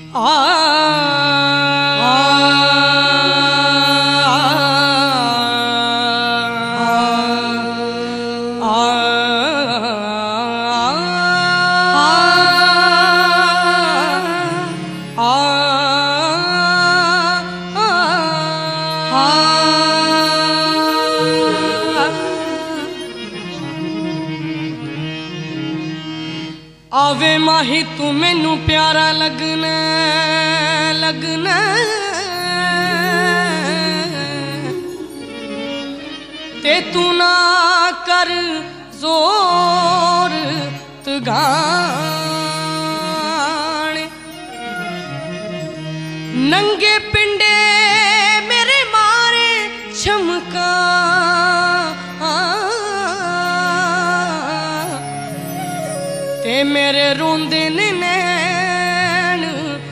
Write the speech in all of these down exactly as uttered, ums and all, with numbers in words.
आवे माही तू मैनू प्यारा लगना लगना ते तू ना कर जोर तगाने नंगे पिंडे मेरे मारे चमका ते मेरे रोंदे ने नैन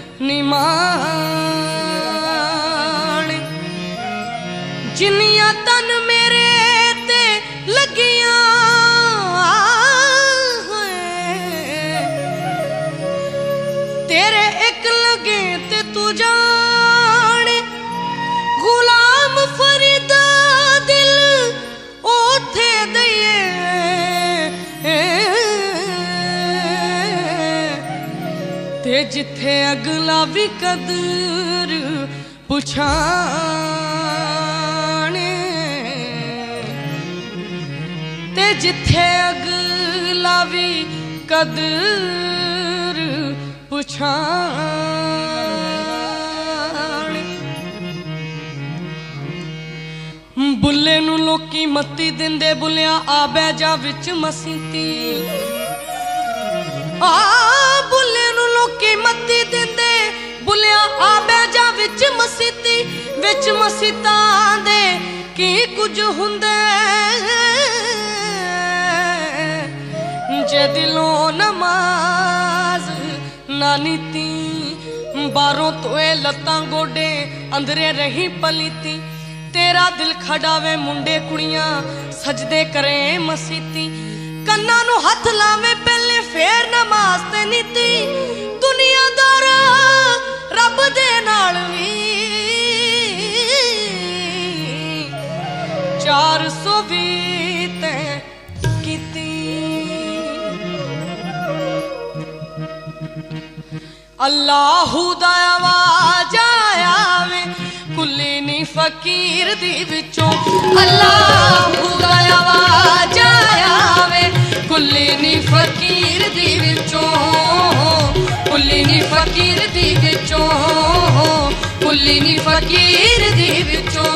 निमान जिन्नियां तन मेरे ते लगियां तेरे एक लगे ते तू जाने गुलाम फरीदा दिल ओथे दइए ते जिथे अगला भी कदर पुछाने ते जिथे अगला भी कदर पुछाने बुल्ले नू लोकी मत्ती दिंदे बुलिया आ बै जा विच मसीती आ बुल्ले नू लोकी मत्ती दिंदे बुलिया आ बै जा विच मसीती विच मसीतां दे की कुछ हुंदे जे दिलों नमाज ना नीती बारों तोए लत्तां गोडे अंदरे रही पलीती तेरा दिल खड़ावे मुंडे कुड़ियां सजदे करे मसीती कन्ना नू हथ लावे पहले फेर नमाज ते नीती दुनियादार रब दे नाल वी चार सौ भी ते कीती अल्लाहू दा आवाज आवे कुल्ली नी फकीर दी विचों अल्लाहू दा आवाज आवे कुल्ली नी फकीर दी विचों कुल्ली नी फकीर दी विचों कुल्ली नी फकीर दी विचों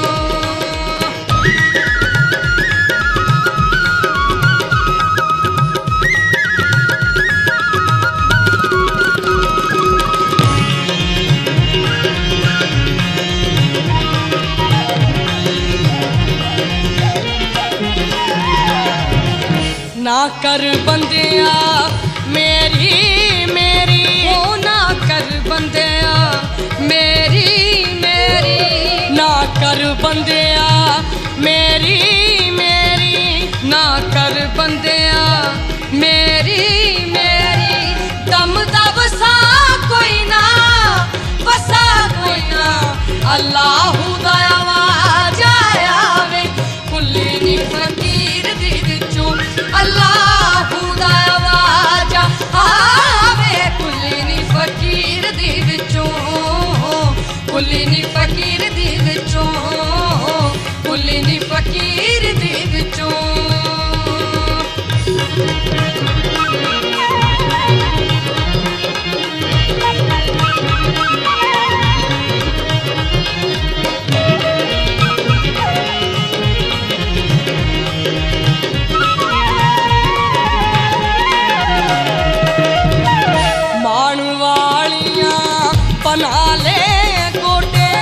ना कर बंदिया मेरी मेरी ओ ना कर बंदिया मेरी मेरी ना कर बंदिया मेरी मेरी ना कर बंदिया मेरी मेरी दम दा वसा कोई ना वसा कोई ना अल्लाहू दा आवाज आवे कुल्ली नी फकीर दी विचों अल्लाहू दा आवाज आवे कुल्ली नी फकीर दी विचों कुल्ली नी फकीर दी विचों कुल्ली नी फकीर दी विचों मान वालियां बना ले गोटे